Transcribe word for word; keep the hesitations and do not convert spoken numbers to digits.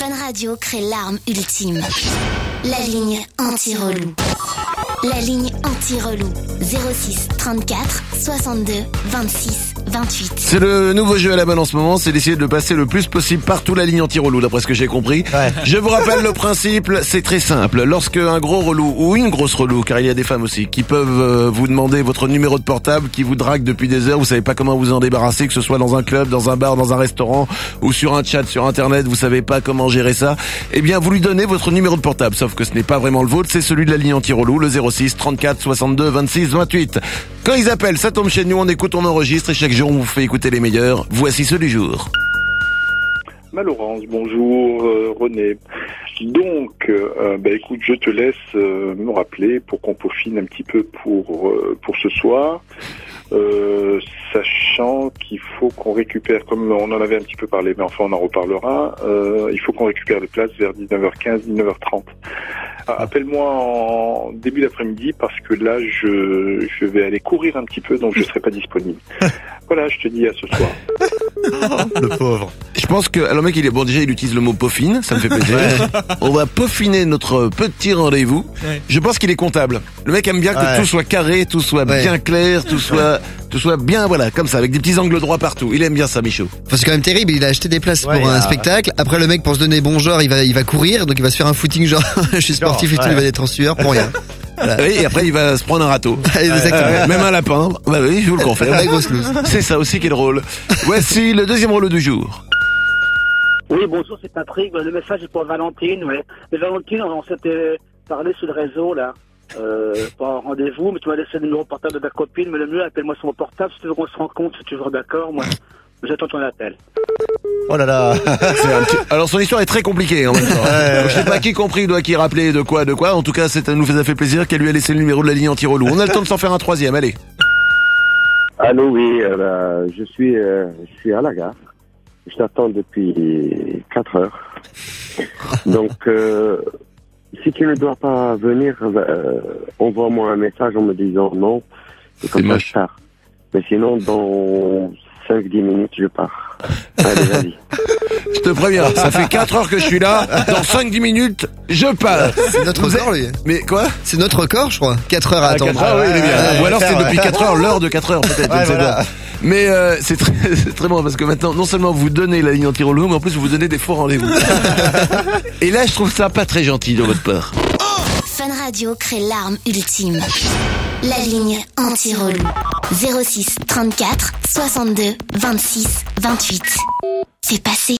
Fun Radio crée l'arme ultime. La ligne anti-relou. La ligne anti-relou. zéro six trente-quatre soixante-deux vingt-six vingt-huit. C'est le nouveau jeu à la mode en ce moment, c'est d'essayer de passer le plus possible partout la ligne anti-relou, d'après ce que j'ai compris. Ouais. Je vous rappelle le principe, c'est très simple. Lorsque un gros relou ou une grosse relou, car il y a des femmes aussi, qui peuvent euh, vous demander votre numéro de portable, qui vous drague depuis des heures, vous savez pas comment vous en débarrasser, que ce soit dans un club, dans un bar, dans un restaurant ou sur un chat sur internet, vous savez pas comment gérer ça, eh bien vous lui donnez votre numéro de portable, sauf que ce n'est pas vraiment le vôtre, c'est celui de la ligne anti-relou, le zéro six trente-quatre soixante-deux vingt-six vingt-huit. Quand ils appellent, ça tombe chez nous, on écoute, on enregistre et chaque jour on vous fait écouter les meilleurs. Voici ceux du jour. Ma Laurence, bonjour euh, René. Donc, euh, bah écoute, je te laisse euh, me rappeler pour qu'on peaufine un petit peu pour euh, pour ce soir, euh, sachant qu'il faut qu'on récupère, comme on en avait un petit peu parlé, mais enfin on en reparlera. Euh, il faut qu'on récupère les places vers dix-neuf heures quinze, dix-neuf heures trente. Appelle-moi en début d'après-midi parce que là je je vais aller courir un petit peu, donc je serai pas disponible. Voilà, je te dis à ce soir. Le pauvre. Je pense que, alors le mec il est bon, déjà il utilise le mot peaufine, ça me fait plaisir. Ouais. On va peaufiner notre petit rendez-vous. Ouais. Je pense qu'il est comptable. Le mec aime bien que ouais. tout soit carré, tout soit ouais. bien clair, tout soit tout soit bien, voilà, comme ça, avec des petits angles droits partout. Il aime bien ça, Michaud. Enfin, c'est quand même terrible. Il a acheté des places ouais, pour un a... spectacle. Après le mec, pour se donner bon genre, il va il va courir, donc il va se faire un footing genre je suis sportif et tout, ouais. il va être en sueur pour rien. Voilà. Oui, et après il va se prendre un râteau. Exactement. Même un lapin. Bah oui, je vous le confirme. La grosse loose. C'est ça aussi qui est drôle. Voici le deuxième rôle du jour. Oui, bonjour, c'est Patrick. Le message est pour Valentine, ouais. Et Valentine, on s'était parlé sur le réseau, là. Euh, pour un rendez-vous, mais tu m'as laissé le numéro portable de ta copine, mais le mieux, appelle-moi sur mon portable si tu veux qu'on se rencontre, si tu veux, d'accord, moi. J'attends ton appel. Oh là là. C'est un petit... Alors son histoire est très compliquée en même temps. Ouais. Je sais pas qui compris doit qui rappeler de quoi, de quoi. En tout cas, c'est, nous a fait plaisir qu'elle lui a laissé le numéro de la ligne anti-relou. On a le temps de s'en faire un troisième, allez. Allô, oui, euh, je suis, euh, je suis à la gare. Je t'attends depuis quatre heures. Donc, euh, si tu ne dois pas venir, euh, envoie-moi un message en me disant non. Et comme ça, je pars. Mais sinon, dans cinq dix minutes, je pars. Allez, vas-y. Je te préviens, ça fait quatre heures que je suis là. Dans cinq dix minutes, je pars. C'est notre Vous record, êtes... lui. Mais quoi? C'est notre record, je crois. quatre heures à attendre. quatre heures, oui, il est bien. Ouais, Ou alors c'est depuis quatre heures, l'heure de quatre heures, peut-être. Ouais, voilà. Mais euh, c'est très, c'est très bon parce que maintenant, non seulement vous donnez la ligne anti-relou, mais en plus vous vous donnez des faux rendez-vous. Et là, je trouve ça pas très gentil de votre part. Fun Radio crée l'arme ultime. La ligne anti-relou. zéro six trente-quatre soixante-deux vingt-six vingt-huit. C'est passé.